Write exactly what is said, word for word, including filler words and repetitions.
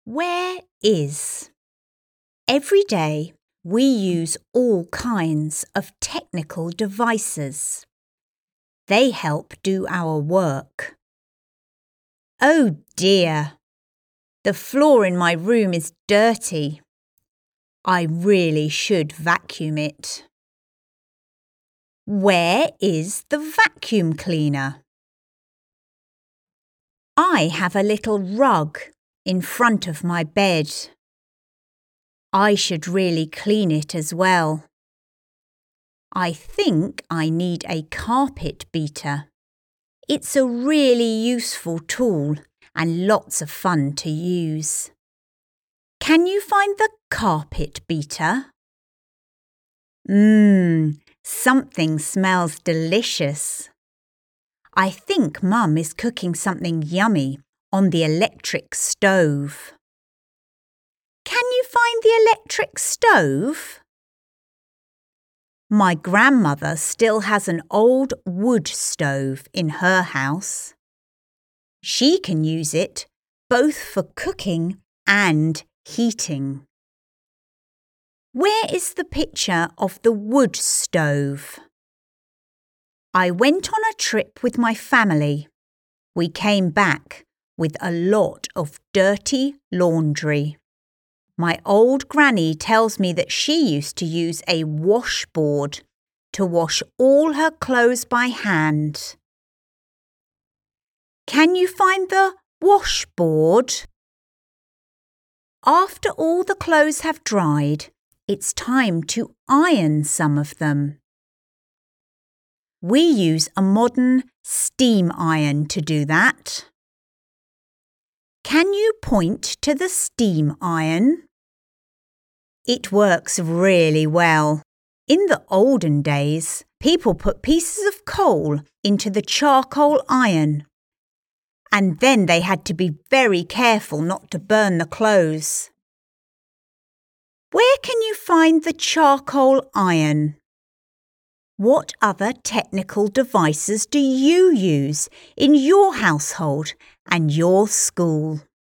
Where is? Every day we use all kinds of technical devices. They help do our work. Oh dear! The floor in my room is dirty. I really should vacuum it. Where is the vacuum cleaner? I have a little rug in front of my bed. I should really clean it as well. I think I need a carpet beater. It's a really useful tool and lots of fun to use. Can you find the carpet beater? Mmm, something smells delicious. I think Mum is cooking something yummy on the electric stove. Can you find the electric stove? My grandmother still has an old wood stove in her house. She can use it both for cooking and heating. Where is the picture of the wood stove? I went on a trip with my family. We came back with a lot of dirty laundry. My old granny tells me that she used to use a washboard to wash all her clothes by hand. Can you find the washboard? After all the clothes have dried, it's time to iron some of them. We use a modern steam iron to do that. Can you point to the steam iron? It works really well. In the olden days, people put pieces of coal into the charcoal iron, and then they had to be very careful not to burn the clothes. Where can you find the charcoal iron? What other technical devices do you use in your household and your school?